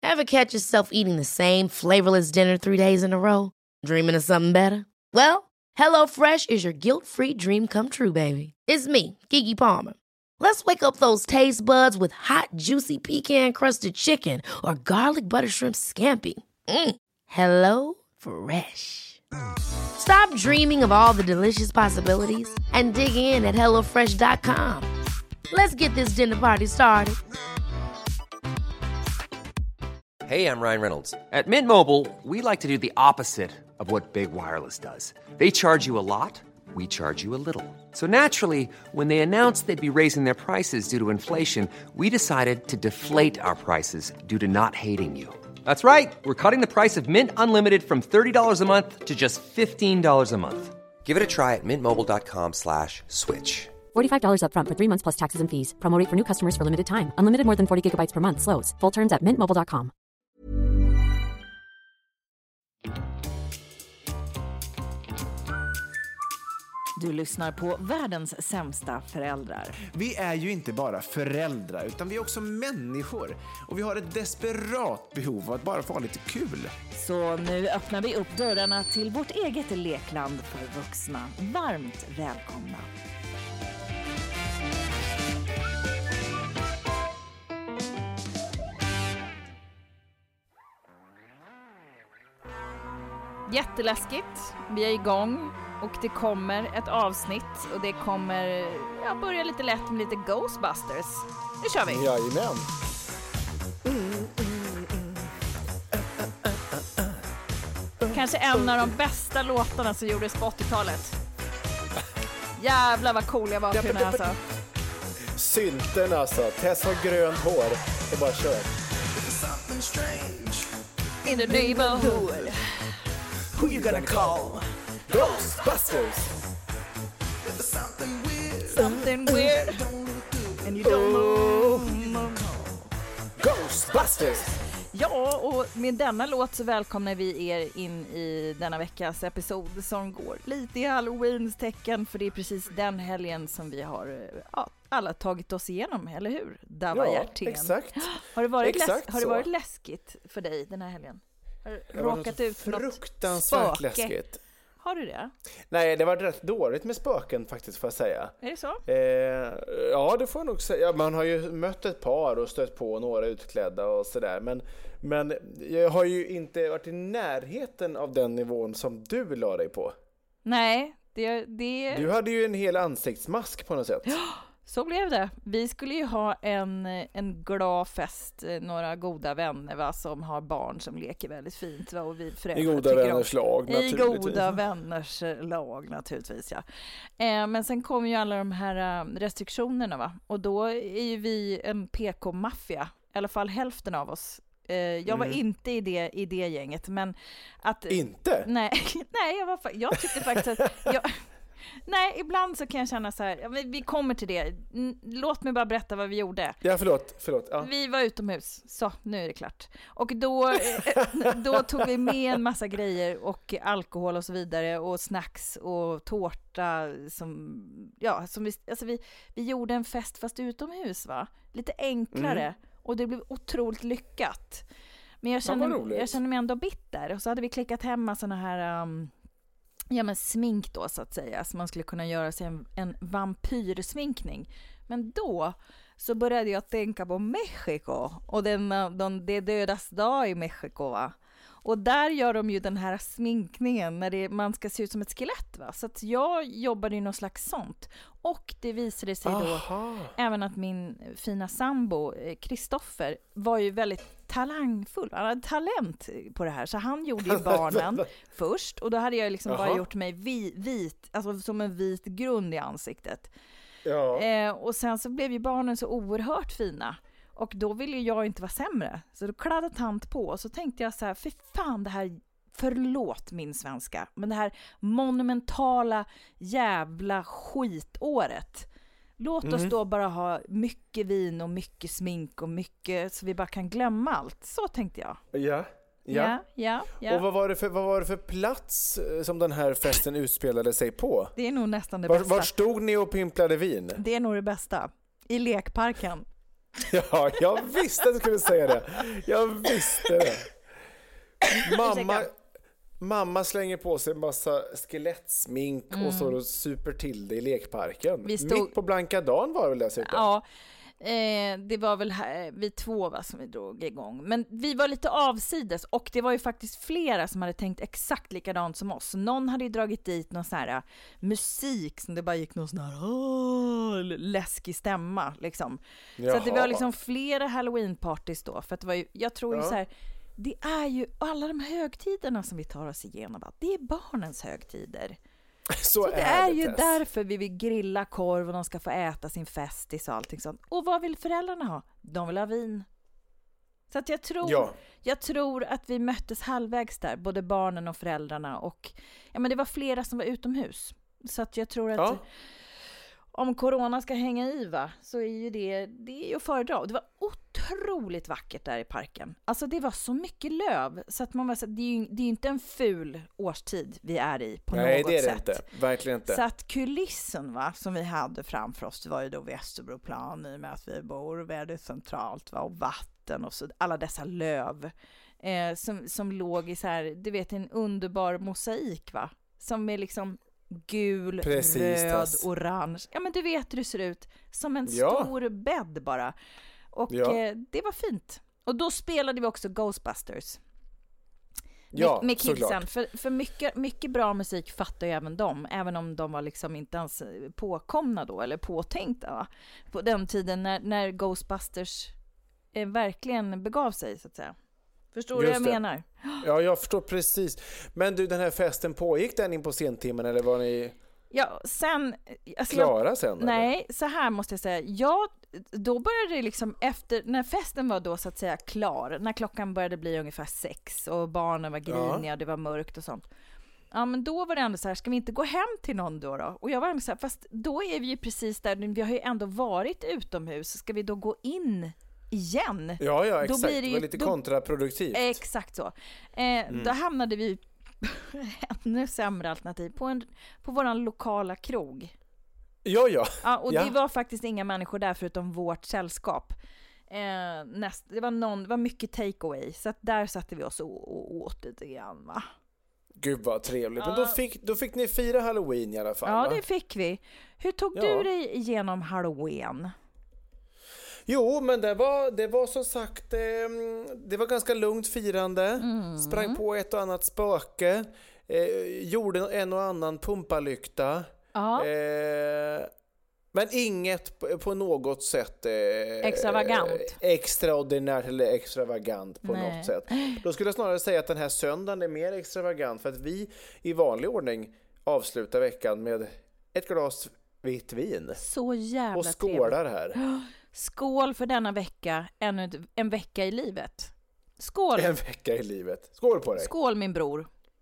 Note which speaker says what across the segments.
Speaker 1: Ever catch yourself eating the same flavorless dinner 3 days in a row? Dreaming of something better? Well, HelloFresh is your guilt-free dream come true, baby. It's me, Keke Palmer. Let's wake up those taste buds with hot, juicy pecan-crusted chicken or garlic butter shrimp scampi. Hello Fresh. Stop dreaming of all the delicious possibilities and dig in at HelloFresh.com. Let's get this dinner party started.
Speaker 2: Hey, I'm Ryan Reynolds. At Mint Mobile, we like to do the opposite of what Big Wireless does. They charge you a lot, we charge you a little. So naturally, when they announced they'd be raising their prices due to inflation, we decided to deflate our prices due to not hating you. That's right. We're cutting the price of Mint Unlimited from $30 a month to just $15 a month. Give it a try at mintmobile.com/switch.
Speaker 3: $45 up front for 3 months plus taxes and fees. Promo rate for new customers for limited time. Unlimited more than 40 gigabytes per month. Slows full terms at mintmobile.com.
Speaker 4: Du lyssnar på världens sämsta föräldrar.
Speaker 5: Vi är ju inte bara föräldrar utan vi är också människor. Och vi har ett desperat behov av att bara få ha lite kul.
Speaker 4: Så nu öppnar vi upp dörrarna till vårt eget lekland för vuxna. Varmt välkomna. Jätteläskigt. Vi är igång. Och det kommer ett avsnitt och det kommer börja lite lätt med lite Ghostbusters. Nu kör vi.
Speaker 5: Jajamän.
Speaker 4: Kanske en av de bästa låtarna som gjordes på 80-talet. Jävlar vad cool jag var på den här alltså.
Speaker 5: Synten alltså. Tess har grönt hår. Det bara kör.
Speaker 4: In the neighborhood.
Speaker 5: Who you gonna call? Ghostbusters.
Speaker 4: Something weird. And you don't move.
Speaker 5: Ghostbusters.
Speaker 4: Ja, och med denna låt så välkomnar vi er in i denna veckas episod som går lite i Halloweens tecken, för det är precis den helgen som vi har alla tagit oss igenom, eller hur? Dava Hjertén.
Speaker 5: Exakt.
Speaker 4: Har det varit läskigt för dig den här helgen? Har du råkat ut för något
Speaker 5: fruktansvärt läskigt?
Speaker 4: Har du det?
Speaker 5: Nej, det var rätt dåligt med spöken faktiskt, får jag säga.
Speaker 4: Är det så?
Speaker 5: Ja, det får jag nog säga. Man har ju mött ett par och stött på några utklädda och sådär. Men jag har ju inte varit i närheten av den nivån som du la dig på.
Speaker 4: Nej,
Speaker 5: Du hade ju en hel ansiktsmask på något sätt.
Speaker 4: Så blev det. Vi skulle ju ha en glad fest, några goda vänner va, som har barn som leker väldigt fint va, och vi föräldrar
Speaker 5: i goda vänners lag
Speaker 4: naturligtvis. I goda vänners lag naturligtvis, ja. Men sen kom ju alla de här restriktionerna va, och då är ju vi en PK-maffia, i alla fall hälften av oss. Jag var inte i det gänget, men att...
Speaker 5: Inte?
Speaker 4: Nej, jag tyckte faktiskt att... Nej, ibland så kan jag känna så här, vi kommer till det. Låt mig bara berätta vad vi gjorde.
Speaker 5: Ja, förlåt. Ja.
Speaker 4: Vi var utomhus, så nu är det klart. Och då tog vi med en massa grejer och alkohol och så vidare och snacks och tårta som vi gjorde en fest fast utomhus va. Lite enklare och det blev otroligt lyckat. Men jag känner mig ändå bitter, och så hade vi klickat hemma såna här smink då så att säga, så man skulle kunna göra sig en vampyrsminkning. Men då så började jag tänka på Mexiko och det dödas dag i Mexiko va. Och där gör de ju den här sminkningen när man ska se ut som ett skelett va. Så att jag jobbade i någon slags sånt. Och det visade sig då även att min fina sambo Kristoffer var ju väldigt talangfull. Han hade talent på det här. Så han gjorde ju barnen först. Och då hade jag liksom bara gjort mig vit, alltså som en vit grund i ansiktet. Ja. Och sen så blev ju barnen så oerhört fina. Och då ville ju jag inte vara sämre. Så då kladdade tant på. Och så tänkte jag så här, för fan det här, förlåt min svenska, men det här monumentala jävla skitåret. Låt oss då bara ha mycket vin och mycket smink och mycket, så vi bara kan glömma allt. Så tänkte jag. Ja.
Speaker 5: Och vad var det för plats som den här festen utspelade sig på?
Speaker 4: Det är nog nästan det bästa.
Speaker 5: Var stod ni och pimplade vin?
Speaker 4: Det är nog det bästa. I lekparken.
Speaker 5: Ja, jag visste att du skulle säga det. Jag visste det. Mamma slänger på sig en massa skelettsmink och står och super till det i lekparken. Mitt på blanka dagen var det väl dessutom.
Speaker 4: Ja, det var väl vi 2 som vi drog igång. Men vi var lite avsides och det var ju faktiskt flera som hade tänkt exakt likadant som oss. Någon hade ju dragit dit någon sån här musik som det bara gick någon sån här läskig stämma liksom. Så att det var liksom flera Halloween-parties då. För att det var ju, jag tror ju så här, det är ju alla de högtiderna som vi tar oss igenom. Det är barnens högtider. Så det är ju därför vi vill grilla korv och de ska få äta sin festis och allting sånt. Och vad vill föräldrarna ha? De vill ha vin. Så att jag tror att vi möttes halvvägs där, både barnen och föräldrarna. Och men det var flera som var utomhus. Så att jag tror att om corona ska hänga i så är ju det är ju att föredra. Det var otroligt vackert där i parken. Alltså det var så mycket löv så att man var så det är ju inte en ful årstid vi är i på något sätt. Nej, det är det inte.
Speaker 5: Verkligen inte.
Speaker 4: Så att kulissen som vi hade framför oss, det var ju då Västerbroplan i och med att vi bor väldigt centralt och vatten och så alla dessa löv som låg i så här, du vet, en underbar mosaik som är liksom gul, röd, orange. Ja, men du vet hur det ser ut. Som en stor bädd bara. Och det var fint. Och då spelade vi också Ghostbusters. Med kidsen. För mycket bra musik fattar ju även de. Även om de var liksom inte ens påkomna då. Eller påtänkta på den tiden när Ghostbusters verkligen begav sig så att säga. Förstår du vad jag menar?
Speaker 5: Ja, jag förstår precis. Men du, den här festen, pågick den in på sentimmen eller var ni klara sen?
Speaker 4: Nej, så här måste jag säga. Då började det liksom efter, när festen var då så att säga klar, när klockan började bli ungefär 6 och barnen var griniga, det var mörkt och sånt. Ja, men då var det ändå så här, ska vi inte gå hem till någon då? Och jag var ändå så här, fast då är vi ju precis där, vi har ju ändå varit utomhus, ska vi då gå in igen?
Speaker 5: Ja, exakt. Då blir det var lite kontraproduktivt.
Speaker 4: Exakt så. Då hamnade vi ännu sämre alternativ på våran lokala krog.
Speaker 5: Ja,
Speaker 4: och det var faktiskt inga människor där förutom vårt sällskap. Det var mycket takeaway, så att där satte vi oss och åt lite grann, va?
Speaker 5: Gud vad trevligt. Men då fick ni fira Halloween i alla fall.
Speaker 4: Ja, det fick vi. Hur tog du dig igenom Halloween?
Speaker 5: Jo, men det var som sagt, det var ganska lugnt firande. Sprang på ett och annat spöke. Gjorde en och annan pumpalykta. Men inget på något sätt extraordinärt eller extravagant på något sätt. Då skulle jag snarare säga att den här söndagen är mer extravagant för att vi i vanlig ordning avslutar veckan med ett glas vitt vin.
Speaker 4: Så jävla
Speaker 5: och skålar här.
Speaker 4: Skål för denna vecka, ännu en vecka i livet. Skål!
Speaker 5: En vecka i livet. Skål på dig.
Speaker 4: Skål min bror.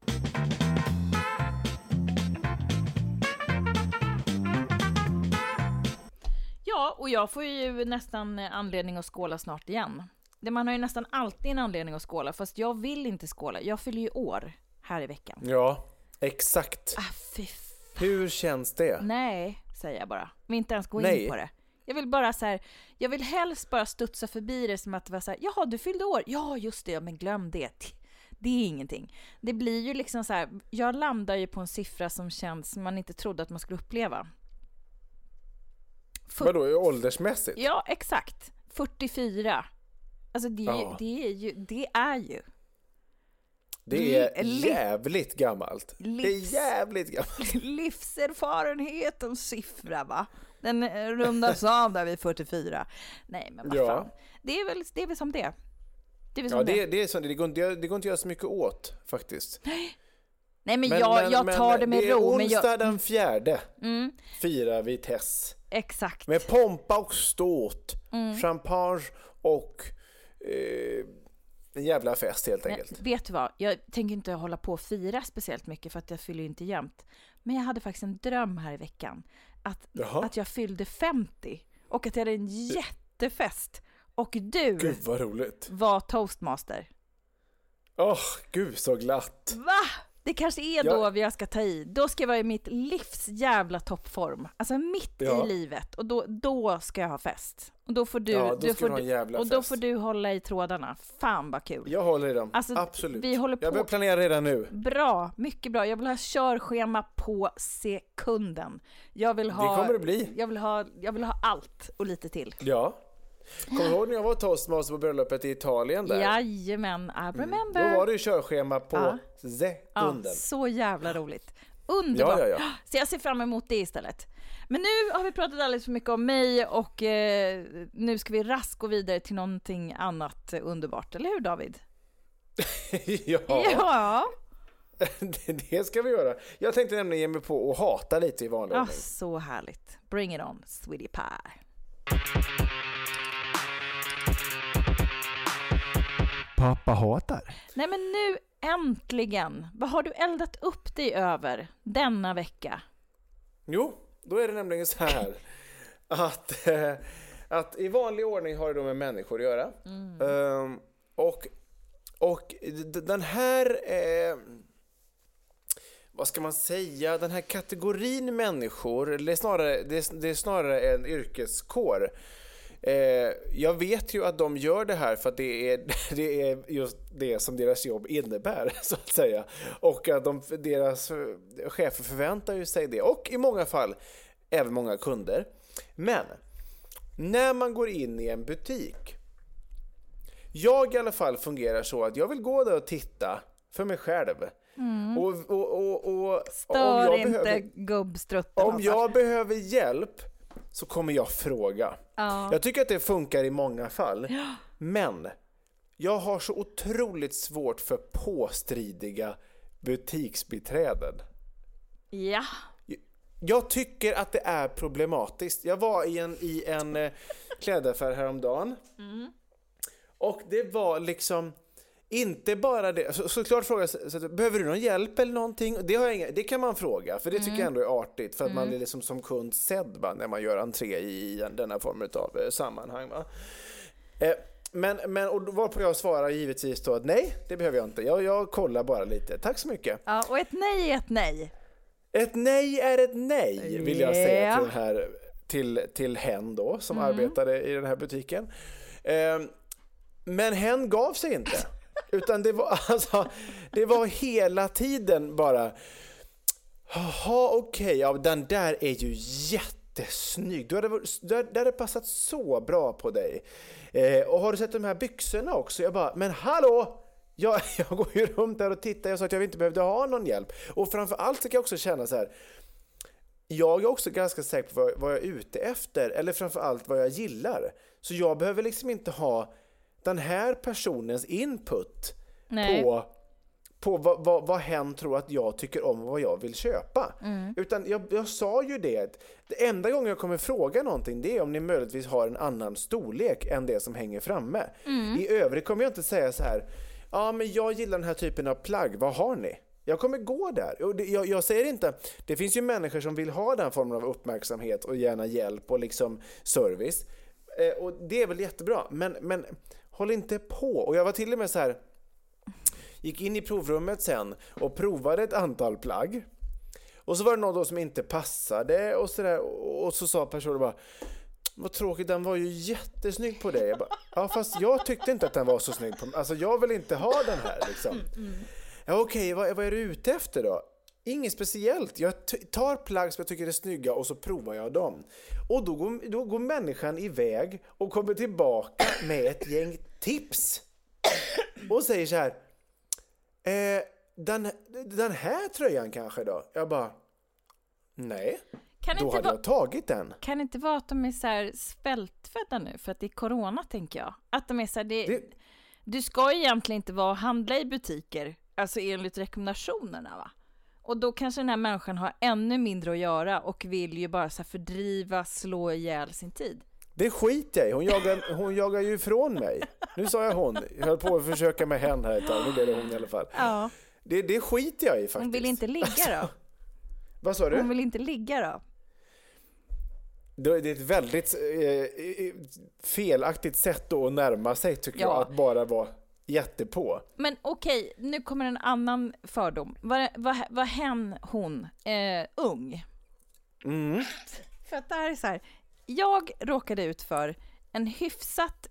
Speaker 4: Ja, och jag får ju nästan anledning att skåla snart igen. Man har ju nästan alltid en anledning att skåla, fast jag vill inte skåla. Jag fyller ju år här i veckan.
Speaker 5: Ja, exakt. Hur känns det?
Speaker 4: Nej, säger jag bara. Vi inte ens gå in på det. Jag vill bara så här, jag vill helst bara studsa förbi det som att det var så här, jaha, du fyllde år. Ja, just det, men glöm det. Det är ingenting. Det blir ju liksom så här, jag landar ju på en siffra som känns som man inte trodde att man skulle uppleva.
Speaker 5: Vadå, åldersmässigt?
Speaker 4: Ja, exakt. 44. Alltså det är ju
Speaker 5: Det är jävligt gammalt. Det är jävligt gammalt.
Speaker 4: Livserfarenhetens siffra, va? Den rundas av där vid 44. Nej, men vad fan. Det är väl som det. Det är
Speaker 5: som det går inte att göra så mycket åt, faktiskt.
Speaker 4: Nej, men jag tar det med ro.
Speaker 5: Det är onsdag den 4. Firar vi Tess.
Speaker 4: Exakt.
Speaker 5: Med pompa och ståt. Champagne och en jävla fest helt enkelt.
Speaker 4: Vet du vad? Jag tänker inte hålla på och fira speciellt mycket för att jag fyller inte jämt. Men jag hade faktiskt en dröm här i veckan. Att jag fyllde 50. Och att jag hade en jättefest. Och du
Speaker 5: Gud, vad roligt.
Speaker 4: var toastmaster.
Speaker 5: Gud så glatt.
Speaker 4: Va? Det kanske är då jag ska ta i. Då ska jag vara i mitt livs jävla toppform. Alltså mitt i livet. Och då ska jag ha fest. Och då får får du hålla i trådarna. Fan vad kul.
Speaker 5: Jag håller i dem.
Speaker 4: Alltså,
Speaker 5: absolut.
Speaker 4: Vi håller på.
Speaker 5: Jag börjar planera redan nu.
Speaker 4: Bra, mycket bra. Jag vill ha körschema på sekunden. Det kommer det bli. Jag vill ha allt och lite till.
Speaker 5: Ja. Kommer du ihåg när jag var toastmaster på bröllopet i Italien där?
Speaker 4: Jajamän, I remember.
Speaker 5: Då var det ju körschema på sekunden.
Speaker 4: Ja, så jävla roligt. Underbart.
Speaker 5: Ja.
Speaker 4: Så jag ser fram emot det istället. Men nu har vi pratat alldeles för mycket om mig och nu ska vi raskt gå vidare till någonting annat underbart. Eller hur, David?
Speaker 5: Ja. Det ska vi göra. Jag tänkte nämligen ge mig på att hata lite i vanlig ordning.
Speaker 4: Så härligt. Bring it on, sweetie pie.
Speaker 5: Pappa hatar.
Speaker 4: Nej, men nu äntligen. Vad har du eldat upp dig över denna vecka?
Speaker 5: Jo, då är det nämligen så här att i vanlig ordning har det då med människor att göra. Och den här vad ska man säga, den här kategorin människor, det är snarare en yrkeskår. Jag vet ju att de gör det här för att det är just det som deras jobb innebär, så att säga. Och att deras chefer förväntar ju sig det. Och i många fall även många kunder. Men när man går in i en butik, jag i alla fall fungerar så att jag vill gå där och titta för mig själv. Och
Speaker 4: stör inte gubbstrutten.
Speaker 5: Om jag behöver hjälp så kommer jag fråga. Jag tycker att det funkar i många fall. Men jag har så otroligt svårt för påstridiga butiksbiträden.
Speaker 4: Ja.
Speaker 5: Jag tycker att det är problematiskt. Jag var i en klädaffär häromdagen. Och det var liksom inte bara det. Såklart fråga så behöver du någon hjälp eller någonting? Det kan man fråga, för det tycker jag ändå är artigt, för att man är liksom som kund sedd när man gör entré i denna form av sammanhang. Va? Men och varpå jag svarar givetvis då att nej, det behöver jag inte. Jag kollar bara lite. Tack så mycket.
Speaker 4: Ja, och ett nej är ett nej.
Speaker 5: Ett nej är ett nej, vill jag säga till den här till hen då som arbetade i den här butiken. Men hen gav sig inte. Utan det var hela tiden bara okej, ja, den där är ju jättesnygg. Det hade passat så bra på dig. Och har du sett de här byxorna också? Jag bara, men hallå! Jag går ju runt där och tittar. Jag sa att jag inte behövde ha någon hjälp. Och framförallt så kan jag också känna så här. Jag är också ganska säker på vad jag är ute efter. Eller framförallt vad jag gillar. Så jag behöver liksom inte ha den här personens input på vad hen tror att jag tycker om och vad jag vill köpa. Utan jag sa ju det. Det enda gången jag kommer fråga någonting, det är om ni möjligtvis har en annan storlek än det som hänger framme. I övrigt kommer jag inte säga så här: ja, men jag gillar den här typen av plagg, vad har ni? Jag kommer gå där. Och jag säger inte, det finns ju människor som vill ha den formen av uppmärksamhet och gärna hjälp och liksom service. Och det är väl jättebra, men håll inte på. Och jag var till och med så här, gick in i provrummet sen och provade ett antal plagg. Och så var det någon då som inte passade och så där, och så sa personen bara: vad tråkigt, den var ju jättesnygg på dig. Jag bara, ja, fast jag tyckte inte att den var så snygg på mig. Alltså jag vill inte ha den här liksom. Ja, okej, vad är du ute efter då? Inget speciellt. Jag tar plagg som jag tycker är snygga och så provar jag dem. Och då går människan iväg och kommer tillbaka med ett gäng tips. Och säger så här: den här tröjan kanske då? Jag bara, nej. Då hade jag tagit den.
Speaker 4: Kan det inte vara att de är så här svältfödda nu? För att det är corona, tänker jag. Att de är så här, du ska egentligen inte vara och handla i butiker. Alltså enligt rekommendationerna, va? Och då kanske den här människan har ännu mindre att göra och vill ju bara så här fördriva, slå ihjäl sin tid.
Speaker 5: Det skiter jag i. Hon jagar ju ifrån mig. Nu sa jag hon. Jag höll på att försöka med henne här ett tag. Nu blev det hon i alla fall.
Speaker 4: Ja.
Speaker 5: Det skiter jag i faktiskt.
Speaker 4: Hon vill inte ligga då?
Speaker 5: Vad sa du?
Speaker 4: Hon vill inte ligga då?
Speaker 5: Det är ett väldigt felaktigt sätt att närma sig, tycker jag. Att bara vara jättepå.
Speaker 4: Men okej, nu kommer en annan fördom. Var hen hon ung? För att det här är så här, jag råkade ut för en hyfsat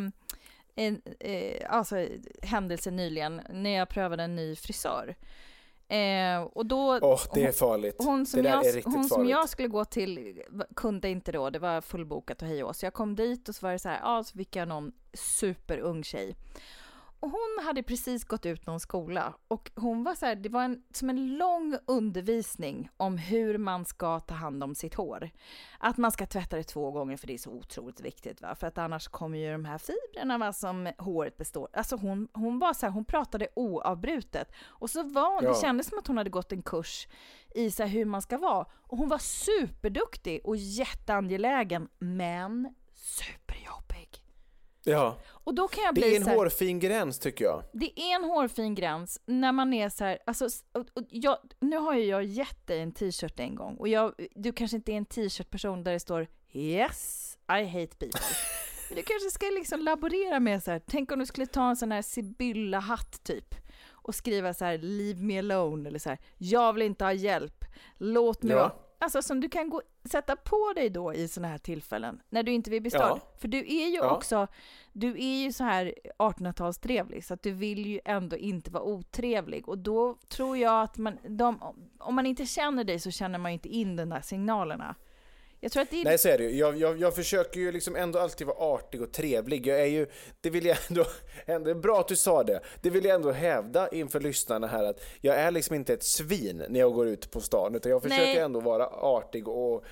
Speaker 4: alltså händelse nyligen när jag prövade en ny frisör. Och då
Speaker 5: det är farligt.
Speaker 4: Hon som
Speaker 5: farligt.
Speaker 4: jag skulle gå till kunde inte då, det var fullbokat och hej och så jag kom dit och så var det så här, så fick jag någon superung tjej. Och hon hade precis gått ut någon skola och hon var så här, det var som en lång undervisning om hur man ska ta hand om sitt hår. Att man ska tvätta det 2 gånger för det är så otroligt viktigt, va? För att annars kommer ju de här fibrerna, va, som håret består. Alltså hon var så här, hon pratade oavbrutet och så det kändes som att hon hade gått en kurs i så här hur man ska vara. Och hon var superduktig och jätteangelägen, men superjobbig.
Speaker 5: Ja.
Speaker 4: Och då kan jag bli
Speaker 5: det är en
Speaker 4: så här,
Speaker 5: hårfin gräns tycker jag.
Speaker 4: Det är en hårfin gräns när man är så här, alltså, nu har ju jag gett dig en t-shirt en gång och du kanske inte är en t-shirt-person där det står yes, I hate people. Men du kanske ska liksom laborera med så här, tänk om du skulle ta en sån här Sibylla-hatt typ och skriva så här, leave me alone eller så här, jag vill inte ha hjälp, låt mig vara. Alltså som du kan sätta på dig då i såna här tillfällen när du inte vill bli störd. För du är ju också, du är ju så här 1800-talstrevlig så att du vill ju ändå inte vara otrevlig. Och då tror jag att om man inte känner dig så känner man inte in de där signalerna. Jag tror att det är...
Speaker 5: Nej, så är det ju. Jag försöker ju liksom ändå alltid vara artig och trevlig. Jag är ju, det vill jag ändå, det är bra att du sa det. Det vill jag ändå hävda inför lyssnarna här att jag är liksom inte ett svin när jag går ut på stan utan jag försöker ändå vara artig och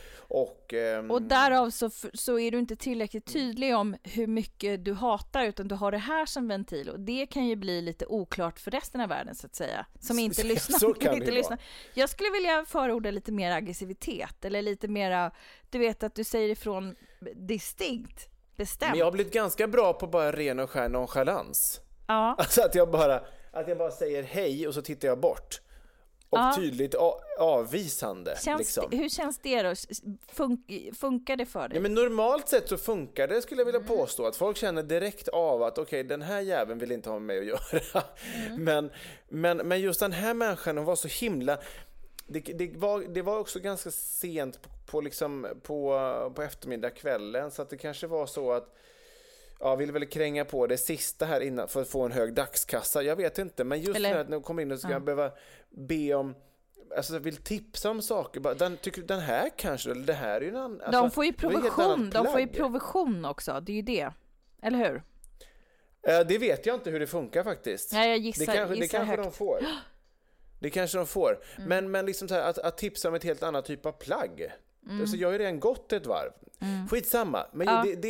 Speaker 4: därav så är du inte tillräckligt tydlig om hur mycket du hatar utan du har det här som ventil och det kan ju bli lite oklart för resten av världen så att säga som inte lyssnar.
Speaker 5: Så kan det
Speaker 4: lyssnar. Jag skulle vilja förorda lite mer aggressivitet eller lite mera, du vet att du säger ifrån distinkt, bestämt.
Speaker 5: Men jag har blivit ganska bra på bara ren och skär nonchalans.
Speaker 4: Ja.
Speaker 5: Alltså att jag bara säger hej och så tittar jag bort. Och tydligt avvisande.
Speaker 4: Hur känns det då? Funkar det för dig?
Speaker 5: Ja, men normalt sett så funkar det skulle jag vilja påstå. Att folk känner direkt av att okej, den här jäveln vill inte ha med att göra. Men just den här människan, hon var så himla... Det var också ganska sent på eftermiddagskvällen. Så att det kanske var så att jag ville väl kränga på det sista här innan för att få en hög dagskassa. Jag vet inte, men just när jag kommer in och ska jag behöva be om, alltså vill tipsa om saker. Tycker du den här kanske, eller det här är ju en annan. Alltså,
Speaker 4: de får ju provision också, det är ju det. Eller hur?
Speaker 5: Det vet jag inte hur det funkar faktiskt.
Speaker 4: Ja, jag gissar
Speaker 5: det kanske
Speaker 4: högt.
Speaker 5: de får. Det kanske de får. Men liksom så här, att tipsa om ett helt annat typ av plagg. Alltså jag har ju redan gått ett varv. Skitsamma. Men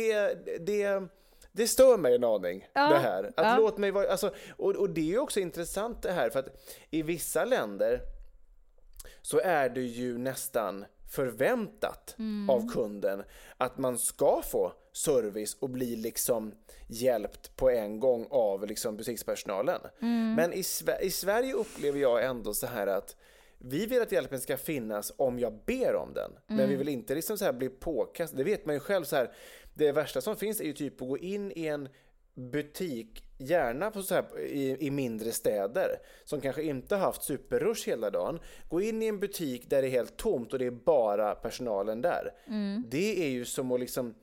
Speaker 5: det stör mig en aning det här. Att låt mig vara, alltså, och det är ju också intressant det här för att i vissa länder så är det ju nästan förväntat av kunden att man ska få service och bli liksom hjälpt på en gång av liksom butikspersonalen. Men i Sverige upplever jag ändå så här att vi vill att hjälpen ska finnas om jag ber om den. Men vi vill inte liksom så här bli påkastade. Det vet man ju själv så här. Det värsta som finns är ju typ att gå in i en butik, gärna på så här, i mindre städer som kanske inte har haft superrush hela dagen. Gå in i en butik där det är helt tomt och det är bara personalen där. Det är ju som att liksom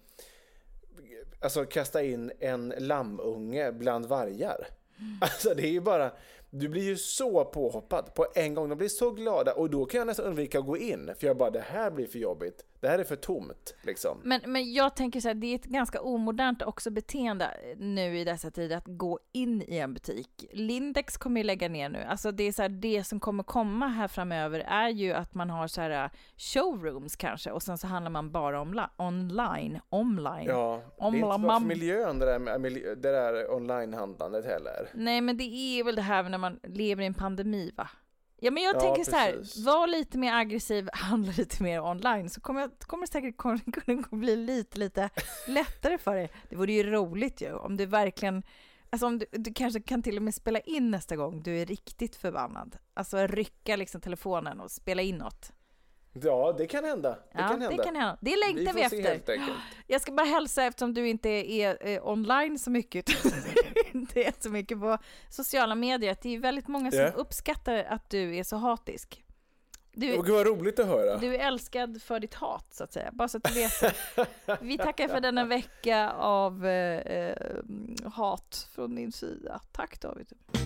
Speaker 5: kasta in en lammunge bland vargar. Alltså det är ju bara, du blir ju så påhoppad på en gång, de blir så glada och då kan jag nästan undvika att gå in för jag bara, det här blir för jobbigt, det här är för tomt liksom.
Speaker 4: Men jag tänker så här, det är ett ganska omodernt också beteende nu i dessa tider att gå in i en butik. Lindex kommer ju lägga ner nu, alltså det är så här, det som kommer komma här framöver är ju att man har så här showrooms kanske och sen så handlar man bara online. Ja,
Speaker 5: det är inte bra för miljön det där onlinehandlandet heller.
Speaker 4: Nej, men det är väl det här när man lever i en pandemi, va? Ja, men jag tänker så här, var lite mer aggressiv, handla lite mer online så kommer det säkert kunna bli lite lättare för dig. Det vore ju roligt ju om du verkligen, alltså om du kanske kan till och med spela in nästa gång du är riktigt förbannad. Alltså rycka liksom telefonen och spela in något.
Speaker 5: Ja, det kan hända.
Speaker 4: Det kan hända. Det längtar vi efter.
Speaker 5: Helt enkelt.
Speaker 4: Jag ska bara hälsa, eftersom du inte är online så mycket, inte är så mycket på sociala medier, att det är väldigt många som uppskattar att du är så hatisk.
Speaker 5: Gud vad roligt att höra.
Speaker 4: Du är älskad för ditt hat, så att säga. Bara så att du vet. Vi tackar för denna vecka av hat från din sida. Tack, David.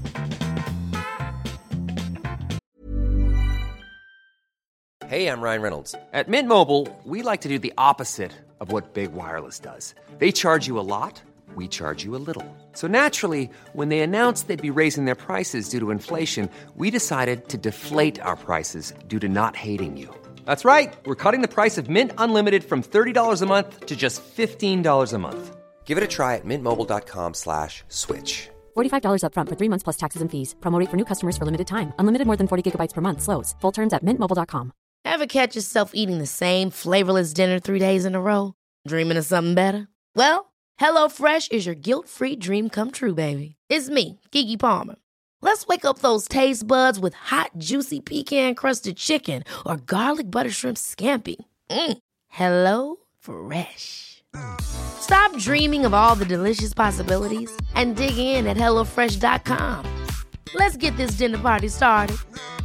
Speaker 2: Hey, I'm Ryan Reynolds. At Mint Mobile, we like to do the opposite of what Big Wireless does. They charge you a lot, we charge you a little. So naturally, when they announced they'd be raising their prices due to inflation, we decided to deflate our prices due to not hating you. That's right. We're cutting the price of Mint Unlimited from $30 a month to just $15 a month. Give it a try at mintmobile.com/switch.
Speaker 3: $45 up front for 3 months plus taxes and fees. Promo rate for new customers for limited time. Unlimited more than 40 gigabytes per month. Slows full terms at mintmobile.com.
Speaker 1: Ever catch yourself eating the same flavorless dinner 3 days in a row? Dreaming of something better? Well, HelloFresh is your guilt-free dream come true, baby. It's me, Keke Palmer. Let's wake up those taste buds with hot, juicy pecan-crusted chicken or garlic butter shrimp scampi. Hello Fresh. Stop dreaming of all the delicious possibilities and dig in at HelloFresh.com. Let's get this dinner party started.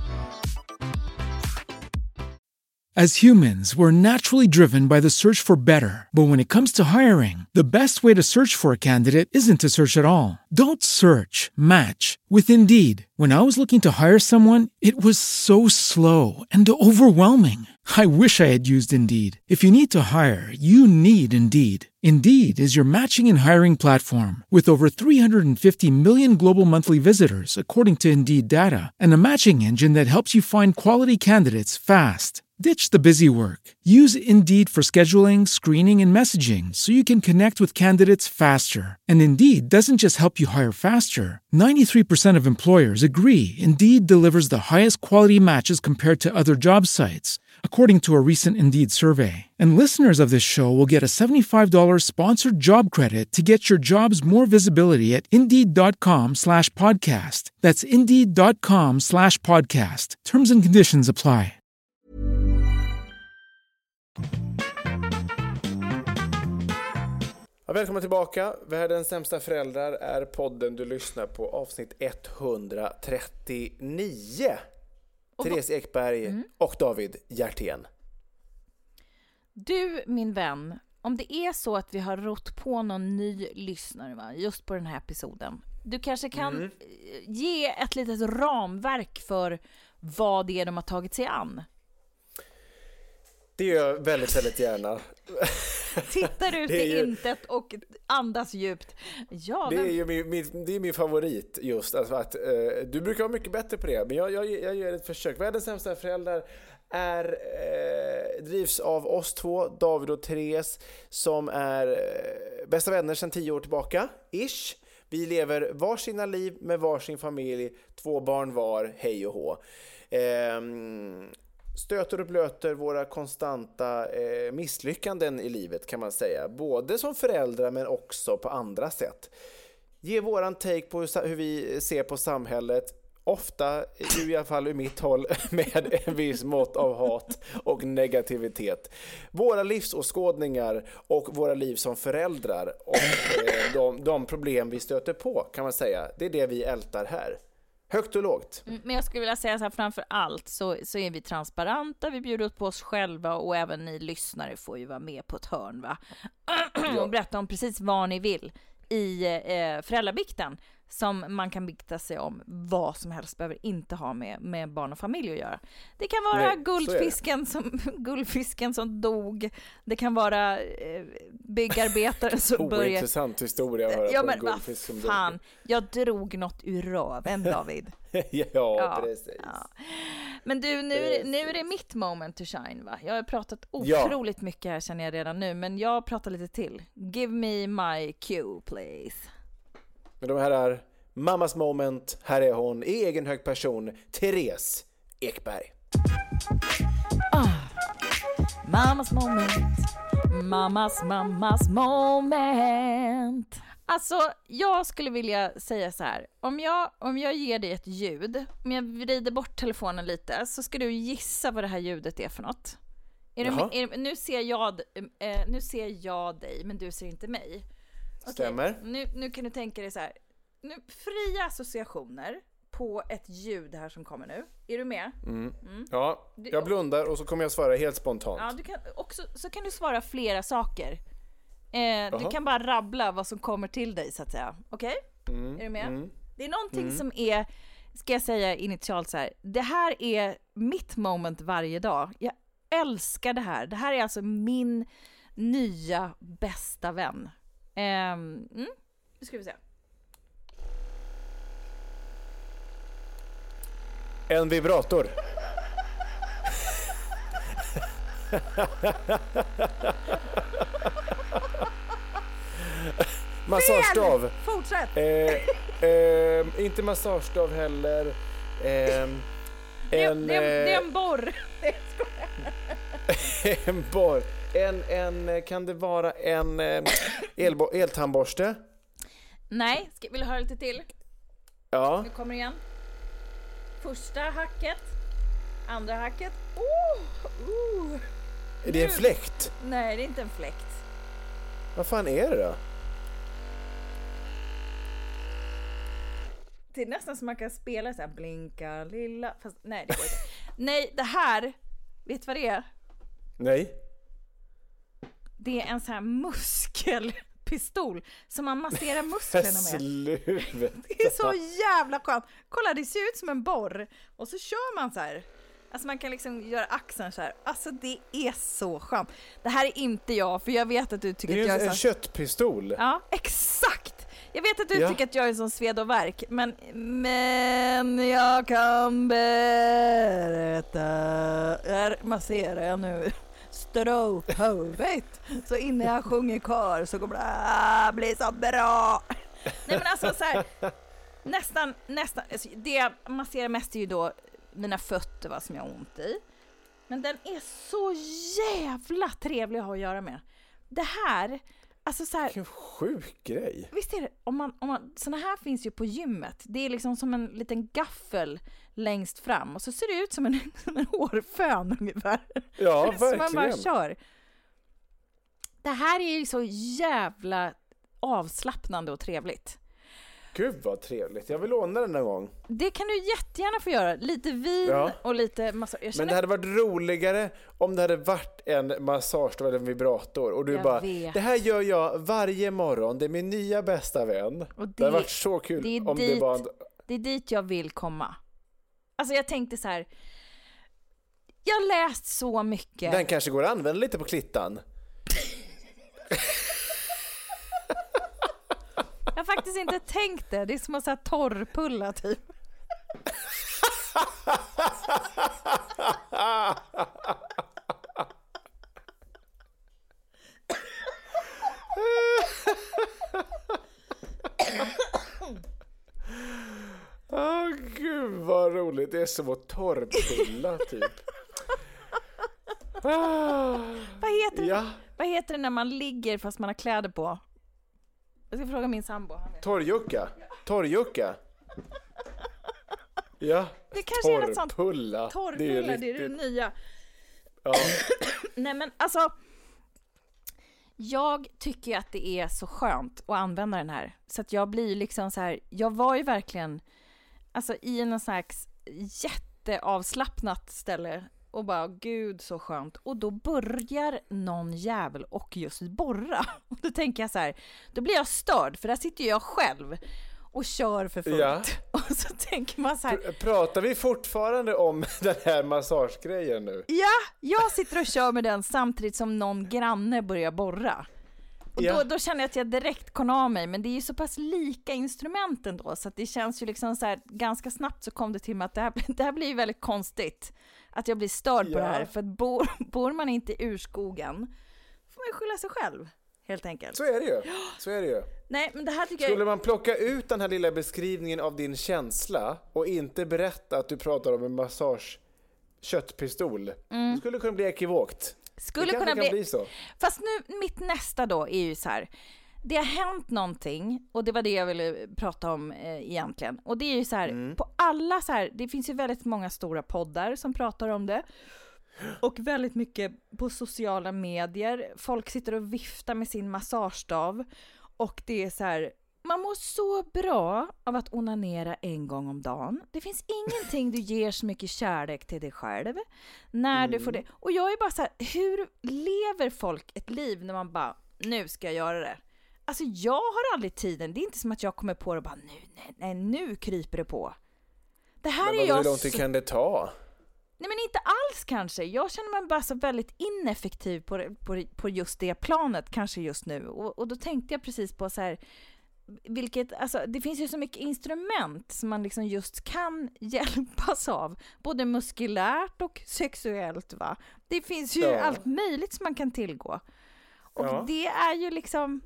Speaker 6: As humans, we're naturally driven by the search for better. But when it comes to hiring, the best way to search for a candidate isn't to search at all. Don't search, match with Indeed. When I was looking to hire someone, it was so slow and overwhelming. I wish I had used Indeed. If you need to hire, you need Indeed. Indeed is your matching and hiring platform with over 350 million global monthly visitors, according to Indeed data, and a matching engine that helps you find quality candidates fast. Ditch the busy work. Use Indeed for scheduling, screening, and messaging so you can connect with candidates faster. And Indeed doesn't just help you hire faster. 93% of employers agree Indeed delivers the highest quality matches compared to other job sites, according to a recent Indeed survey. And listeners of this show will get a $75 sponsored job credit to get your jobs more visibility at Indeed.com/podcast. That's Indeed.com/podcast. Terms and conditions apply.
Speaker 5: Ja, välkommen tillbaka. Världens sämsta föräldrar är podden du lyssnar på, avsnitt 139. Therese Ekberg och David Hjertén.
Speaker 4: Du, min vän, om det är så att vi har rott på någon ny lyssnare, va, just på den här episoden, du kanske kan ge ett litet ramverk för vad det är de har tagit sig an.
Speaker 5: Det gör jag väldigt, väldigt gärna.
Speaker 4: Tittar ut i intet och andas djupt. Ja,
Speaker 5: det är min favorit just. Alltså att, du brukar vara mycket bättre på det, men jag gör ett försök. Världens sämsta föräldrar drivs av oss två, David och Therese, som är bästa vänner sedan 10 år tillbaka. Ish. Vi lever varsina liv med varsin familj, 2 barn var, hej och hå. Stöter och blöter våra konstanta misslyckanden i livet, kan man säga. Både som föräldrar men också på andra sätt. Ge våran take på hur vi ser på samhället. Ofta, i alla fall ur mitt håll, med en viss mått av hat och negativitet. Våra livsåskådningar och våra liv som föräldrar och de problem vi stöter på, kan man säga. Det är det vi ältar här. Högt och lågt.
Speaker 4: Men jag skulle vilja säga så här, framför allt så är vi transparenta, vi bjuder ut på oss själva, och även ni lyssnare får ju vara med på ett hörn, va? Och berätta om precis vad ni vill i föräldrabikten, som man kan bikta sig om vad som helst, behöver inte ha med barn och familj att göra. Det kan vara guldfisken som dog. Det kan vara byggarbetaren som började...
Speaker 5: Intressant historia att höra.
Speaker 4: Ja, men vad fan. Jag drog något ur röven, David.
Speaker 5: ja, precis. Ja.
Speaker 4: Men du, nu är det mitt moment to shine, va? Jag har pratat otroligt mycket här, känner jag redan nu, men jag pratar lite till. Give me my cue, please.
Speaker 5: Men de här är mammas moment. Här är hon i egen hög person, Therese Ekberg.
Speaker 4: Mammas moment. Mammas moment. Alltså, jag skulle vilja säga så här. Om jag ger dig ett ljud, om jag vrider bort telefonen lite, så ska du gissa vad det här ljudet är för något. Nu ser jag dig, men du ser inte mig.
Speaker 5: Stämmer.
Speaker 4: Nu kan du tänka dig så här. Nu, fria associationer på ett ljud här som kommer nu. Är du med?
Speaker 5: Ja, jag blundar och så kommer jag svara helt spontant.
Speaker 4: Ja, du kan också, så kan du svara flera saker. Du kan bara rabbla vad som kommer till dig, så att säga. Okej? Är du med? Det är någonting som är, ska jag säga initialt så här. Det här är mitt moment varje dag. Jag älskar det här. Det här är alltså min nya bästa vän. Nu ska vi se.
Speaker 5: En vibrator. Massagestav.
Speaker 4: Fortsätt.
Speaker 5: Inte massagestav heller.
Speaker 4: Det är en borr.
Speaker 5: En borr. Kan det vara en eltandborste?
Speaker 4: Nej, vill du höra lite till?
Speaker 5: Ja.
Speaker 4: Nu kommer det igen. Första hacket. Andra hacket.
Speaker 5: Är det en fläkt?
Speaker 4: Nej, det är inte en fläkt.
Speaker 5: Vad fan är det då?
Speaker 4: Det är nästan som man kan spela så här blinka lilla. Fast nej, det går inte. Nej, det här, vet du vad det är?
Speaker 5: Nej.
Speaker 4: Det är en sån här muskelpistol som man masserar musklerna med.
Speaker 5: Sluta.
Speaker 4: Det är så jävla skönt. Kolla, det ser ut som en borr. Och så kör man så här. Alltså man kan liksom göra axeln så här. Alltså det är så skönt. Det här är inte jag, för jag vet att du tycker
Speaker 5: det är
Speaker 4: att jag är
Speaker 5: en köttpistol.
Speaker 4: Ja, exakt. Jag vet att du tycker att jag är som sved och värk, men jag kan berätta. Här masserar jag nu strokehuvudet. Så innan jag sjunger kör så kommer det bli så bra. Nej men alltså så här, nästan alltså, det jag masserar mest är ju då mina fötter, vad som jag har ont i. Men den är så jävla trevlig att ha att göra med. Det här, alltså så här,
Speaker 5: vilken sjuk grej.
Speaker 4: Visst är det, om man såna här finns ju på gymmet. Det är liksom som en liten gaffel längst fram och så ser det ut som en hårfön ungefär.
Speaker 5: Ja, verkligen.
Speaker 4: Så man bara kör. Det här är ju så jävla avslappnande och trevligt.
Speaker 5: Gud vad trevligt. Jag vill låna den någon gång.
Speaker 4: Det kan du jättegärna få göra. Lite vin och lite massage.
Speaker 5: Men det hade varit roligare om det hade varit en massage eller en vibrator. Och du det här gör jag varje morgon. Det är min nya bästa vän. Och det hade varit så kul
Speaker 4: det är dit jag vill komma. Alltså jag tänkte så här. Jag har läst så mycket.
Speaker 5: Den kanske går att använda lite på klittan.
Speaker 4: Jag har faktiskt inte tänkt det. Det är som att säga torrpulla typ.
Speaker 5: Gud vad roligt. Det är som att torrpulla typ.
Speaker 4: Vad heter det när man ligger fast man har kläder på? Jag ska fråga min sambo. Torrjucka. Ja.
Speaker 5: Det kanske är något sånt.
Speaker 4: Torrpulla, det är det nya. Ja. Nej men alltså, jag tycker att det är så skönt att använda den här. Så att jag blir liksom så här, jag var ju verkligen alltså i en slags jätteavslappnat ställe och bara, gud så skönt. Och då börjar någon jävel och just borra. Och då tänker jag så här, då blir jag störd för där sitter jag själv och kör för fullt. Ja. Och så tänker man så här,
Speaker 5: pratar vi fortfarande om den här massagegrejen nu?
Speaker 4: Ja, jag sitter och kör med den samtidigt som någon granne börjar borra. Och då känner jag att jag direkt kon av mig, men det är ju så pass lika instrumenten då, så att det känns ju liksom så här, ganska snabbt så kom det till mig att det här blir ju väldigt konstigt att jag blir störd på det här, för att bor man inte i urskogen får man ju skylla sig själv, helt enkelt.
Speaker 5: Så är det ju.
Speaker 4: Nej, men det här tycker
Speaker 5: Skulle man plocka ut den här lilla beskrivningen av din känsla och inte berätta att du pratar om en köttpistol, då skulle det kunna bli ekivokt.
Speaker 4: Skulle kunna bli så. Fast nu, mitt nästa då är ju så här. det har hänt någonting, och det var det jag ville prata om egentligen. Och det är ju så här, på alla så här, det finns ju väldigt många stora poddar som pratar om det. Och väldigt mycket på sociala medier. Folk sitter och viftar med sin massagestav. Och det är så här, man mår så bra av att onanera en gång om dagen. Det finns ingenting du ger så mycket kärlek till dig själv när du får det. Och jag är bara så här, hur lever folk ett liv när man bara, nu ska jag göra det? Alltså jag har aldrig tiden. Det är inte som att jag kommer på det och bara, nu kryper det på. Det här
Speaker 5: men
Speaker 4: är jag
Speaker 5: hur lång tid kan det ta?
Speaker 4: Nej, men inte alls kanske. Jag känner mig bara så väldigt ineffektiv på just det planet kanske just nu. Och då tänkte jag precis på så här, alltså, det finns ju så mycket instrument som man liksom just kan hjälpas av. Både muskulärt och sexuellt, va? Det finns ju allt möjligt som man kan tillgå. Och det är ju liksom...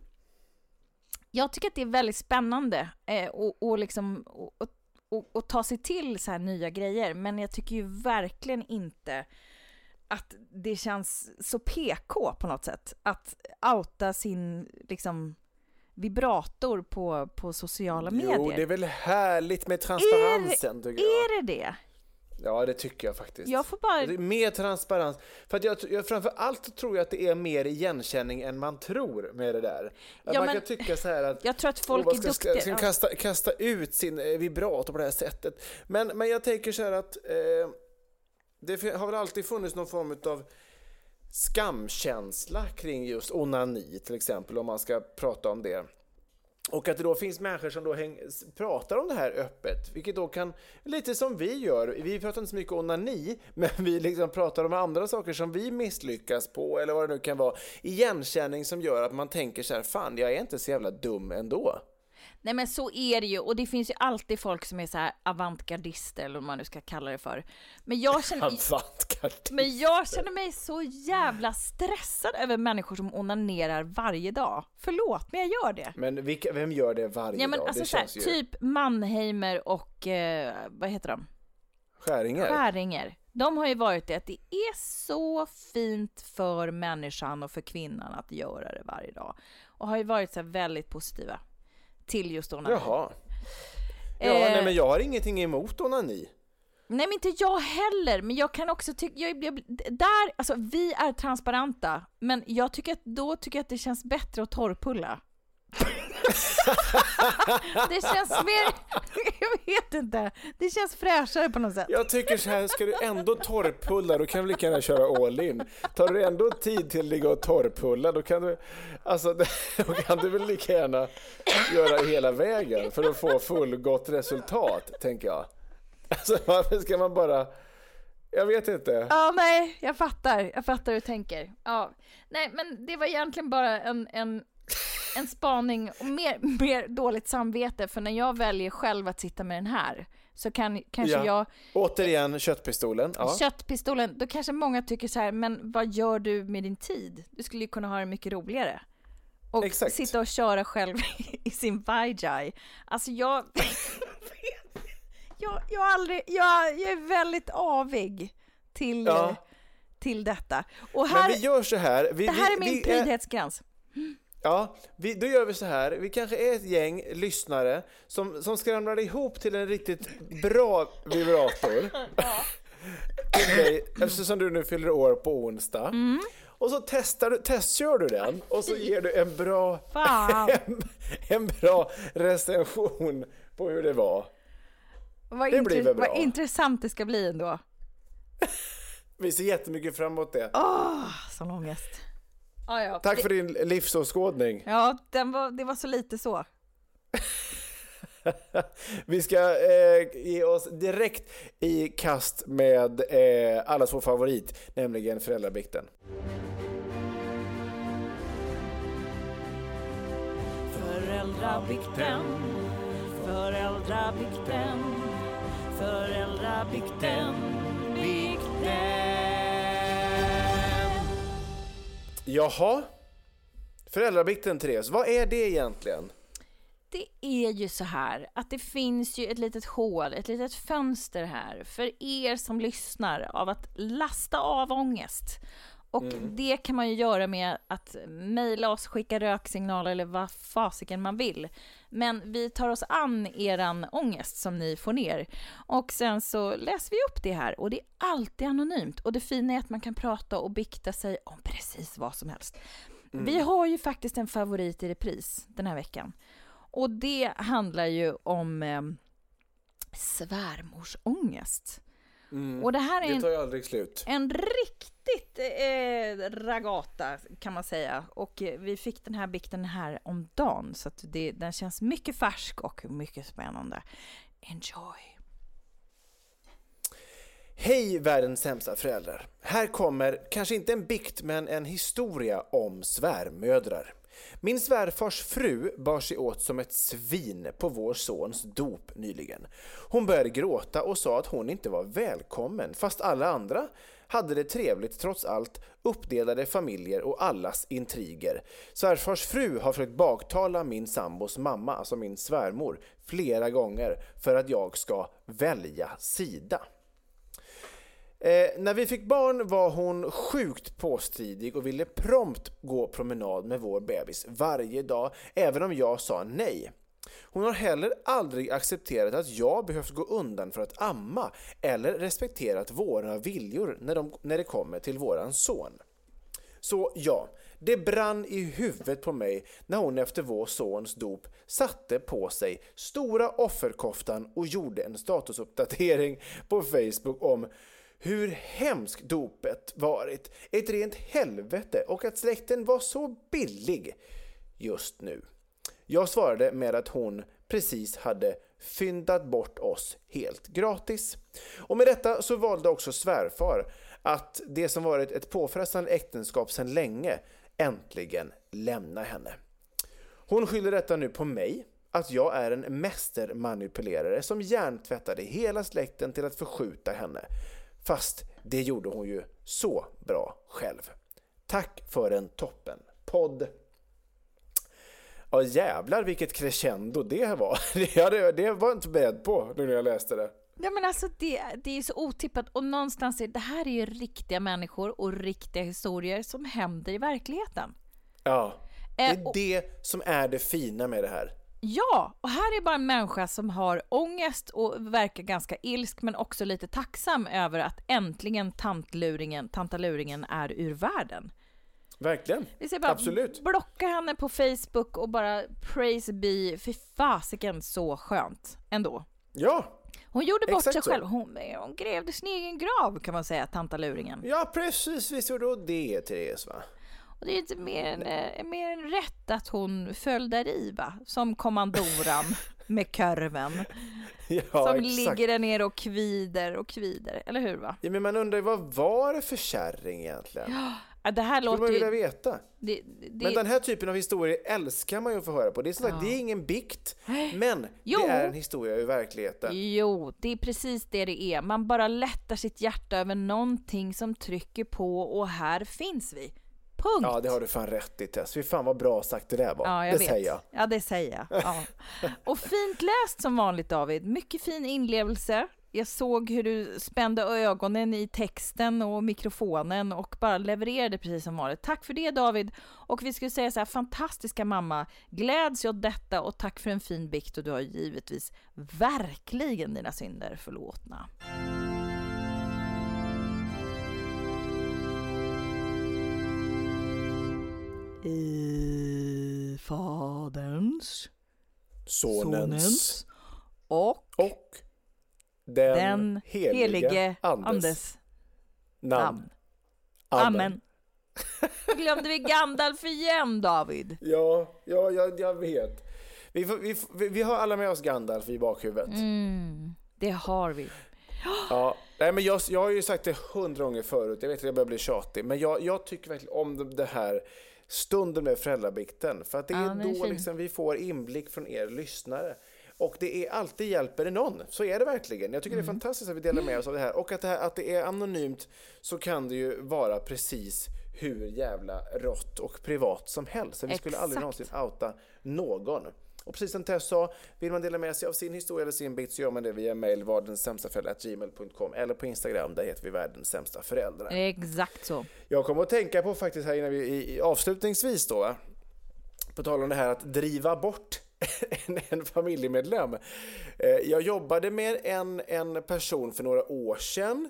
Speaker 4: Jag tycker att det är väldigt spännande och liksom... Och ta sig till så här nya grejer. Men jag tycker ju verkligen inte att det känns så PK på något sätt. Att outa sin liksom vibrator på sociala medier.
Speaker 5: Jo, det är väl härligt med transparensen, tycker jag.
Speaker 4: Är det?
Speaker 5: Ja, det tycker jag faktiskt.
Speaker 4: Jag får bara...
Speaker 5: Det är mer transparens. För att jag framför allt tror jag att det är mer igenkänning än man tror med det där. Att man kan tycka så här att...
Speaker 4: Jag tror att folk är duktiga.
Speaker 5: Ska kasta ut sin vibrator på det här sättet. Men jag tänker så här att det har väl alltid funnits någon form av skamkänsla kring just onani till exempel, om man ska prata om det. Och att det då finns människor som då pratar om det här öppet, vilket då kan, lite som vi gör, vi pratar inte så mycket onani, men vi liksom pratar om andra saker som vi misslyckas på, eller vad det nu kan vara, igenkänning som gör att man tänker så här, fan, jag är inte så jävla dum ändå.
Speaker 4: Nej, men så är det ju, och det finns ju alltid folk som är så här avantgardister, eller vad man nu ska kalla det för. Men jag känner mig så jävla stressad över människor som onanerar varje dag. Förlåt, men jag gör det.
Speaker 5: Men vem gör det varje dag?
Speaker 4: Alltså
Speaker 5: det
Speaker 4: så här,
Speaker 5: ju...
Speaker 4: typ Mannheimer och vad heter de? Skäringer. De har ju varit det att det är så fint för människan och för kvinnan att göra det varje dag. Och har ju varit så här väldigt positiva till just onani.
Speaker 5: Jaha. Nej, men jag har ingenting emot onani.
Speaker 4: Nej, men inte jag heller. Men jag kan också tycka... Alltså, vi är transparenta. Men jag tycker att det känns bättre att torrpulla. Det känns mer... Jag vet inte. Det känns fräschare på något sätt.
Speaker 5: Jag tycker så här, ska du ändå torrpulla, då kan vi lika gärna köra all in. Tar du ändå tid till att ligga och torrpulla, då kan du väl lika gärna göra hela vägen för att få fullgott resultat, tänker jag. Alltså, varför ska man bara... Jag vet inte.
Speaker 4: Ja, nej, jag fattar hur du tänker. Ja. Nej, men det var egentligen bara en spaning och mer dåligt samvete, för när jag väljer själv att sitta med den här så kanske jag...
Speaker 5: Återigen köttpistolen. Ja.
Speaker 4: Köttpistolen, då kanske många tycker så här, men vad gör du med din tid? Du skulle ju kunna ha det mycket roligare. Och
Speaker 5: exakt.
Speaker 4: Sitta och köra själv i sin Vijay. Alltså jag är väldigt avig till detta. Och här,
Speaker 5: men vi gör så här.
Speaker 4: Det här är min prydhetsgräns.
Speaker 5: Ja, då gör vi så här. Vi kanske är ett gäng lyssnare som skramlar ihop till en riktigt bra vibrator. Till dig, eftersom du nu fyller år på onsdag. Och så testkör du den och så ger du en bra recension på hur det var.
Speaker 4: Vad intressant det ska bli ändå.
Speaker 5: Vi ser jättemycket fram emot det.
Speaker 4: Sån ångest.
Speaker 5: Tack för din livsåskådning.
Speaker 4: Ja, det var så lite så.
Speaker 5: Vi ska ge oss direkt i kast med allas vår favorit, nämligen föräldrabikten.
Speaker 4: Föräldrabikten.
Speaker 5: Jaha, föräldrabikten, Therese, vad är det egentligen?
Speaker 4: Det är ju så här att det finns ju ett litet hål, ett litet fönster här för er som lyssnar av att lasta av ångest Och det kan man ju göra med att mejla oss, skicka röksignaler eller vad fasiken man vill. Men vi tar oss an eran ångest som ni får ner. Och sen så läser vi upp det här. Och det är alltid anonymt. Och det fina är att man kan prata och bikta sig om precis vad som helst. Vi har ju faktiskt en favorit i repris den här veckan. Och det handlar ju om svärmorsångest. Och det här är
Speaker 5: det tar ju aldrig slut.
Speaker 4: en riktigt ragata kan man säga. Och vi fick den här bikten här om dagen. Så att den känns mycket färsk och mycket spännande. Enjoy!
Speaker 5: Hej världens sämsta föräldrar. Här kommer, kanske inte en bikt men en historia om svärmödrar. Min svärfars fru bar sig åt som ett svin på vår sons dop nyligen. Hon började gråta och sa att hon inte var välkommen fast alla andra hade det trevligt trots allt, uppdelade familjer och allas intriger. Svärfars fru har försökt baktala min sambos mamma, alltså min svärmor, flera gånger för att jag ska välja sida. När vi fick barn var hon sjukt påstridig och ville prompt gå promenad med vår bebis varje dag, även om jag sa nej. Hon har heller aldrig accepterat att jag behövt gå undan för att amma eller respekterat våra viljor när det kommer till våran son. Så ja, det brann i huvudet på mig när hon efter vår sons dop satte på sig stora offerkoftan och gjorde en statusuppdatering på Facebook om hur hemskt dopet varit, ett rent helvete och att släkten var så billig just nu. Jag svarade med att hon precis hade fyndat bort oss helt gratis. Och med detta så valde också svärfar att det som varit ett påfrestande äktenskap sedan länge äntligen lämna henne. Hon skyller detta nu på mig, att jag är en mästermanipulerare som hjärntvättade hela släkten till att förskjuta henne. Fast det gjorde hon ju så bra själv. Tack för en toppen podd. Ja jävlar vilket crescendo det var. Det var jag inte beredd på när jag läste det.
Speaker 4: Ja men alltså det är så otippat och någonstans det här är ju riktiga människor och riktiga historier som händer i verkligheten.
Speaker 5: Ja, det är det som är det fina med det här.
Speaker 4: Ja, och här är bara en människa som har ångest och verkar ganska ilsk men också lite tacksam över att äntligen tantaluringen är ur världen.
Speaker 5: Verkligen,
Speaker 4: Vi ser bara
Speaker 5: absolut.
Speaker 4: Blocka henne på Facebook och bara praise be, för fasiken så skönt ändå.
Speaker 5: Ja.
Speaker 4: Hon gjorde bort sig
Speaker 5: så.
Speaker 4: själv, hon grävde sin egen grav kan man säga, tantaluringen.
Speaker 5: Ja precis, vi såg då det Therese va?
Speaker 4: Och det är inte mer än rätt att hon föll där i va? Som kommandoran med körven.
Speaker 5: Ja,
Speaker 4: som
Speaker 5: exakt.
Speaker 4: ligger där nere och kvider, eller hur va?
Speaker 5: Ja, men man undrar vad var det för kärring egentligen?
Speaker 4: Ja, det här låter
Speaker 5: man
Speaker 4: ju...
Speaker 5: vilja veta. Men den här typen av historier älskar man ju att få höra på. Det är sånt det är ingen bikt, men det är en historia i verkligheten.
Speaker 4: Jo, det är precis det är. Man bara lättar sitt hjärta över någonting som trycker på och här finns vi. Punkt.
Speaker 5: Ja, det har du fan rätt i, Tess. Fy fan vad bra sagt det där var.
Speaker 4: Ja,
Speaker 5: det säger jag.
Speaker 4: Ja, det säger jag. Ja. Och fint läst som vanligt, David. Mycket fin inlevelse. Jag såg hur du spände ögonen i texten och mikrofonen och bara levererade precis som vanligt. Tack för det, David. Och vi skulle säga så här, fantastiska mamma. Gläds åt detta och tack för en fin bikt och du har givetvis verkligen dina synder förlåtna. I faderns, sonens och den helige Andes namn. Amen. Glömde vi Gandalf igen, David?
Speaker 5: Ja, jag vet. Vi har alla med oss Gandalf i bakhuvudet.
Speaker 4: Det har vi.
Speaker 5: Ja, nej, men jag har ju sagt det 100 gånger förut. Jag vet att jag börjar bli tjatig. Men jag tycker verkligen om det här stunden med föräldrabikten. För att det är då liksom vi får inblick från er lyssnare. Och det är alltid hjälper det någon. Så är det verkligen. Jag tycker det är fantastiskt att vi delar med oss av det här. Och att det är anonymt, så kan det ju vara precis hur jävla rått och privat som helst. Så vi skulle aldrig någonsin outa någon. Och precis som Tess sa, vill man dela med sig av sin historia eller sin bit så gör man det via mail vardensämstaföräldrar@gmail.com eller på Instagram, där heter vi Världens sämsta föräldrar.
Speaker 4: Exakt så.
Speaker 5: Jag kommer att tänka på faktiskt här innan vi avslutningsvis då, på tal om det här att driva bort en familjemedlem. Jag jobbade med en person för några år sedan.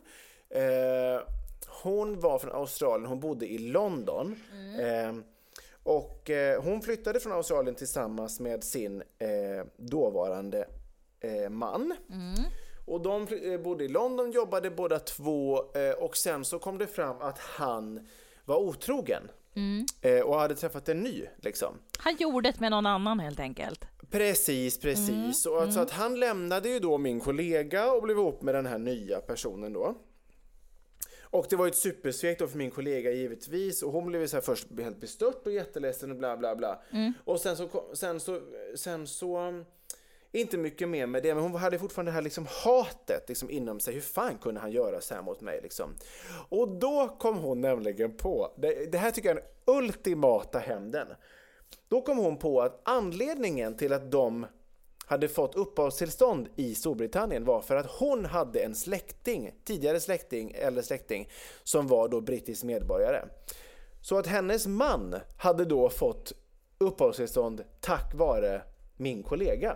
Speaker 5: Hon var från Australien, hon bodde i London. Och hon flyttade från Australien tillsammans med sin dåvarande man. Och de bodde i London, jobbade båda två, och sen så kom det fram att han var otrogen. Och hade träffat en ny liksom.
Speaker 4: Han gjorde det med någon annan helt enkelt.
Speaker 5: Precis. Och alltså att han lämnade ju då min kollega och blev ihop med den här nya personen då. Och det var ju ett supersvek då för min kollega givetvis, och hon blev så här först helt bestört och jätteledsen och bla bla bla. Och sen så inte mycket mer med det, men hon hade fortfarande det här liksom hatet liksom inom sig. Hur fan kunde han göra så här mot mig liksom? Och då kom hon nämligen på, det här tycker jag är den ultimata hämnden. Då kom hon på att anledningen till att de hade fått uppehållstillstånd i Storbritannien var för att hon hade en tidigare släkting som var då brittisk medborgare. Så att hennes man hade då fått uppehållstillstånd tack vare min kollega.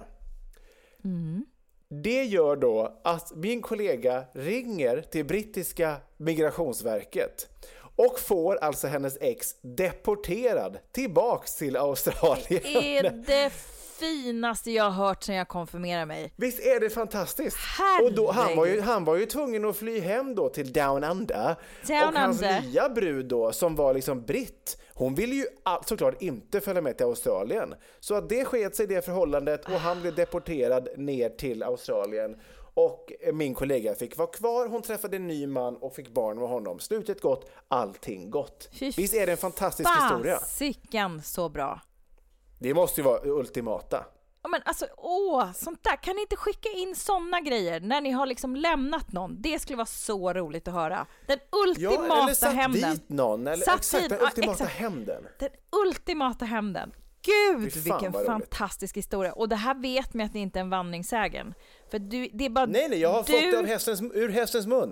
Speaker 5: Det gör då att min kollega ringer till brittiska migrationsverket och får alltså hennes ex deporterad tillbaks till Australien.
Speaker 4: Det är det finaste jag har hört sedan jag konfirmerade mig.
Speaker 5: Visst är det fantastiskt?
Speaker 4: Herregud.
Speaker 5: Och då, han var ju tvungen att fly hem då till Down Under. Och hans nya brud då, som var liksom britt, hon ville ju såklart inte följa med till Australien. Så att det sket sig i det förhållandet och han blev deporterad ner till Australien. Och min kollega fick vara kvar, hon träffade en ny man och fick barn med honom. Slutet gott, allting gott. Visst är det en fantastisk historia?
Speaker 4: Fasiken så bra.
Speaker 5: Det måste ju vara ultimata.
Speaker 4: Ja, men alltså, sånt där. Kan ni inte skicka in såna grejer när ni har liksom lämnat någon? Det skulle vara så roligt att höra. Den ultimata
Speaker 5: eller satt
Speaker 4: hämnden.
Speaker 5: Dit någon, eller exakt, den ultimata hämnden.
Speaker 4: Den ultimata hämnden. Gud, vilken fantastisk historia. Och det här vet man att det inte är en vandringssägen. För det är bara
Speaker 5: nej, jag har fått det ur hästens mun.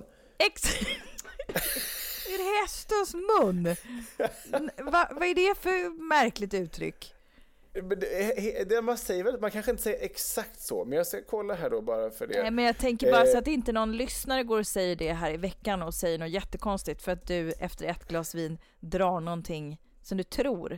Speaker 4: Ur hästens mun? Vad är det för märkligt uttryck?
Speaker 5: Man kanske inte säger exakt så, men jag ska kolla här då bara för det.
Speaker 4: Nej, men jag tänker bara så att inte någon lyssnare går och säger det här i veckan och säger något jättekonstigt för att du efter ett glas vin drar någonting som du tror.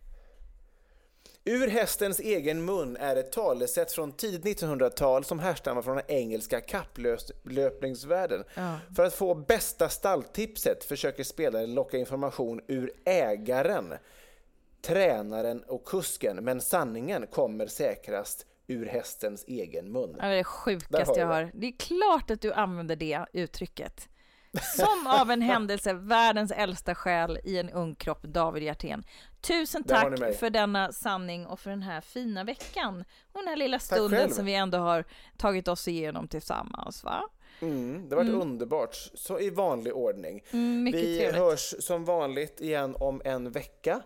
Speaker 5: Ur hästens egen mun är ett talesätt från tidigt 1900-tal som härstammar från den engelska kapplöpningsvärlden. Ja. För att få bästa stalltipset försöker spelaren locka information ur ägaren, tränaren och kusken, men sanningen kommer säkrast ur hästens egen mun.
Speaker 4: Det är det sjukaste jag har. Det är klart att du använder det uttrycket. Som av en händelse, världens äldsta själ i en ung kropp, David Hjertén. Tusen tack för denna sanning och för den här fina veckan. Och den här lilla stunden som vi ändå har tagit oss igenom tillsammans, va?
Speaker 5: Det var underbart, så i vanlig ordning. Vi trevligt. Hörs som vanligt igen om en vecka.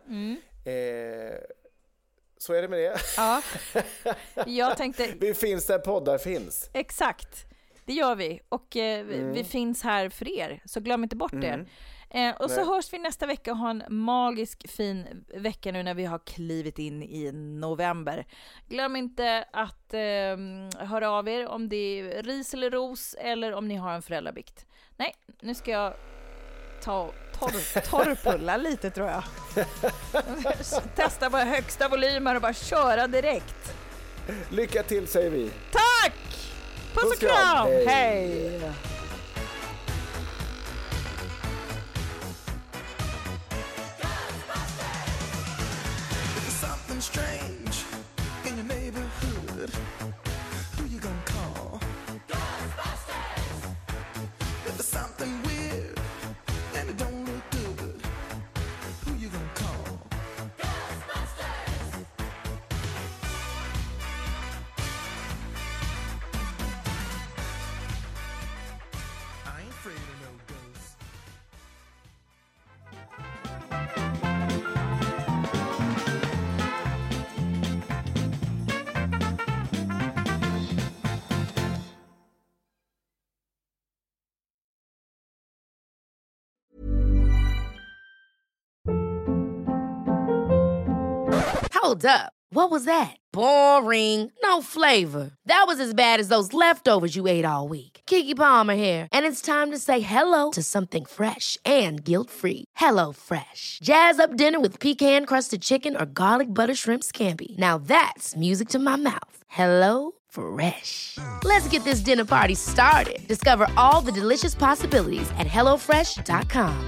Speaker 5: Så är det med det.
Speaker 4: Ja. Jag tänkte...
Speaker 5: Vi finns där poddar finns.
Speaker 4: Exakt. Det gör vi. Och vi finns här för er. Så glöm inte bort det. Och så hörs vi nästa vecka och har en magisk fin vecka nu när vi har klivit in i november. Glöm inte att höra av er om det är ris eller ros eller om ni har en föräldrabikt. Nej, nu ska jag torrpulla lite, tror jag. Testa bara högsta volymer och bara köra direkt.
Speaker 5: Lycka till, säger vi.
Speaker 4: Tack! Puss och kram! Hej!
Speaker 7: Strange in your neighborhood. Who you gonna call? Ghostbusters! If there's something weird and it don't look good, who you gonna call? Ghostbusters!
Speaker 1: Hold up. What was that? Boring. No flavor. That was as bad as those leftovers you ate all week. Keke Palmer here, and it's time to say hello to something fresh and guilt-free. Hello Fresh. Jazz up dinner with pecan-crusted chicken or garlic butter shrimp scampi. Now that's music to my mouth. Hello Fresh. Let's get this dinner party started. Discover all the delicious possibilities at hellofresh.com.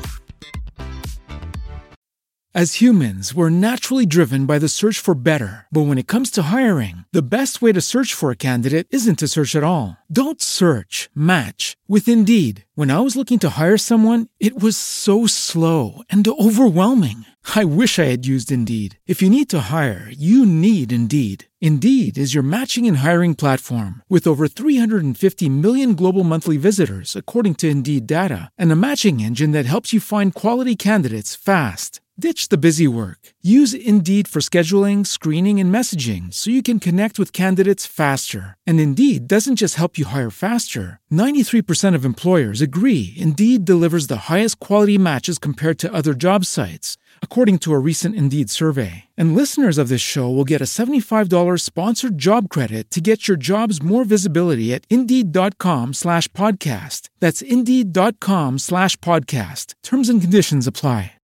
Speaker 6: As humans, we're naturally driven by the search for better. But when it comes to hiring, the best way to search for a candidate isn't to search at all. Don't search, match with Indeed. When I was looking to hire someone, it was so slow and overwhelming. I wish I had used Indeed. If you need to hire, you need Indeed. Indeed is your matching and hiring platform with over 350 million global monthly visitors, according to Indeed data, and a matching engine that helps you find quality candidates fast. Ditch the busy work. Use Indeed for scheduling, screening, and messaging so you can connect with candidates faster. And Indeed doesn't just help you hire faster. 93% of employers agree Indeed delivers the highest quality matches compared to other job sites, according to a recent Indeed survey. And listeners of this show will get a $75 sponsored job credit to get your jobs more visibility at Indeed.com/podcast. That's Indeed.com/podcast. Terms and conditions apply.